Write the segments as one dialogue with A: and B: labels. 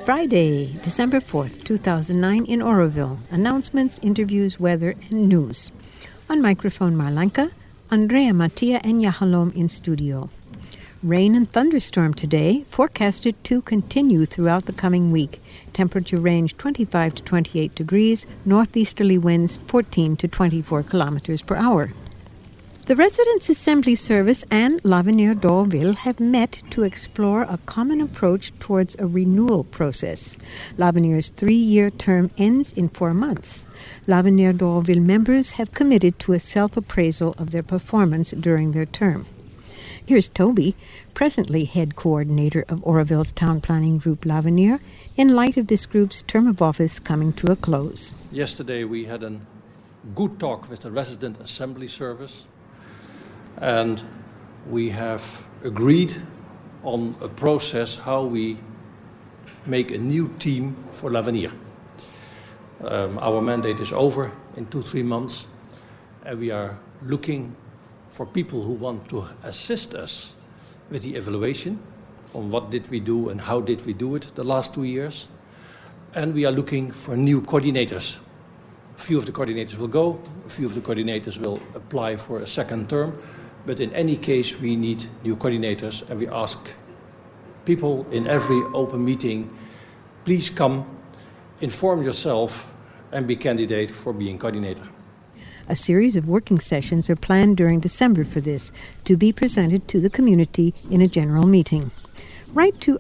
A: Friday, December 4th, 2009 in Oroville. Announcements, interviews, weather, and news. On microphone Marlanka, Andrea Mattia and Yahalom in studio. Rain and thunderstorm today, forecasted to continue throughout the coming week. Temperature range 25 to 28 degrees, northeasterly winds 14 to 24 kilometers per hour. The Residents' Assembly Service and L'Avenir d'Oroville have met to explore a common approach towards a renewal process. L'Avenir's 3-year term ends in 4 months. L'Avenir d'Oroville members have committed to a self-appraisal of their performance during their term. Here's Toby, presently head coordinator of Oroville's town planning group L'Avenir, in light of this group's term of office coming to a close.
B: Yesterday we had a good talk with the Resident Assembly Service, and we have agreed on a process how we make a new team for L'Avenir. Our mandate is over in 2-3 months, and we are looking for people who want to assist us with the evaluation on what did we do and how did we do it the last 2 years. And we are looking for new coordinators. A few of the coordinators will go, a few of the coordinators will apply for a second term, but in any case we need new coordinators, and we ask people in every open meeting, please come, inform yourself, and be candidate for being coordinator.
A: A series of working sessions are planned during December for this, to be presented to the community in a general meeting. Write to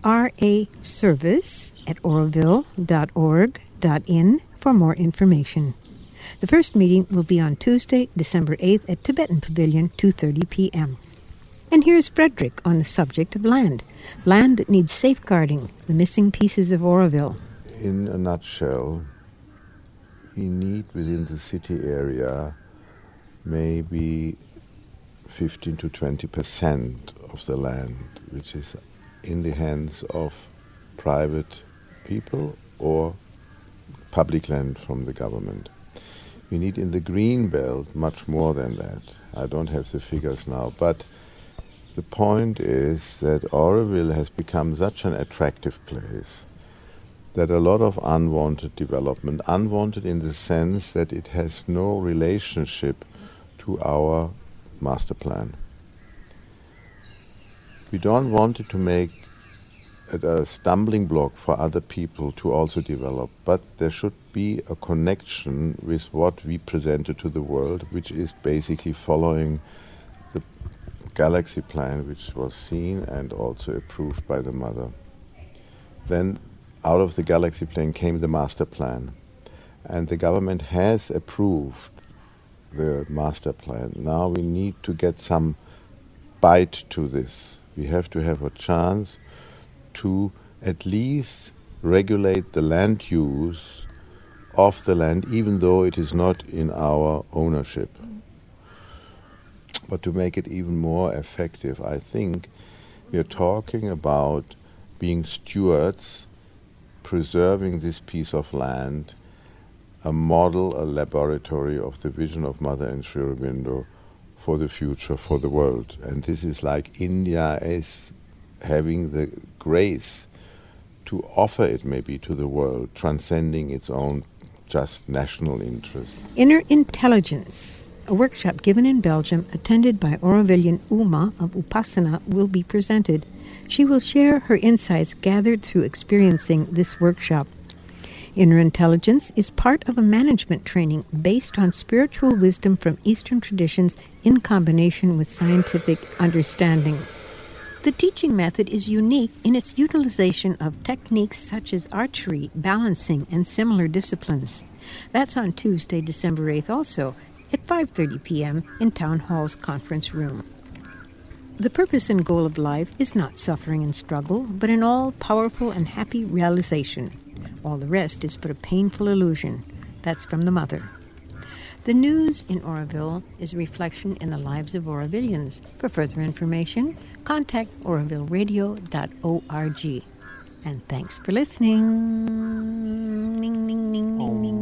A: raservice@oroville.org.in for more information. The first meeting will be on Tuesday, December 8th at Tibetan Pavilion, 2:30 p.m. And here's Frederick on the subject of land that needs safeguarding, the missing pieces of Oroville.
C: In a nutshell, we need within the city area maybe 15 to 20% of the land which is in the hands of private people or public land from the government. We need in the green belt much more than that. I don't have the figures now, but the point is that Oroville has become such an attractive place that a lot of unwanted development, unwanted in the sense that it has no relationship to our master plan. We don't want it to make it a stumbling block for other people to also develop, but there should be a connection with what we presented to the world, which is basically following the Galaxy Plan, which was seen and also approved by the mother. Then out of the Galaxy Plan came the master plan, and the government has approved the master plan. Now we need to get some bite to this. We have to have a chance to at least regulate the land use of the land, even though it is not in our ownership. But to make it even more effective, I think we are talking about being stewards, preserving this piece of land, a model, a laboratory of the vision of Mother and Sri Aurobindo for the future, for the world. And this is like India is having the grace to offer it maybe to the world, transcending its own just national interest.
A: Inner Intelligence, a workshop given in Belgium, attended by Orovillian Uma of Upasana, will be presented. She will share her insights gathered through experiencing this workshop. Inner Intelligence is part of a management training based on spiritual wisdom from Eastern traditions in combination with scientific understanding. The teaching method is unique in its utilization of techniques such as archery, balancing, and similar disciplines. That's on Tuesday, December 8th also, at 5:30 p.m. in Town Hall's conference room. The purpose and goal of life is not suffering and struggle, but an all-powerful and happy realization. All the rest is but a painful illusion. That's from the mother. The news in Oroville is a reflection in the lives of Orovillians. For further information, contact orovilleradio.org. And thanks for listening.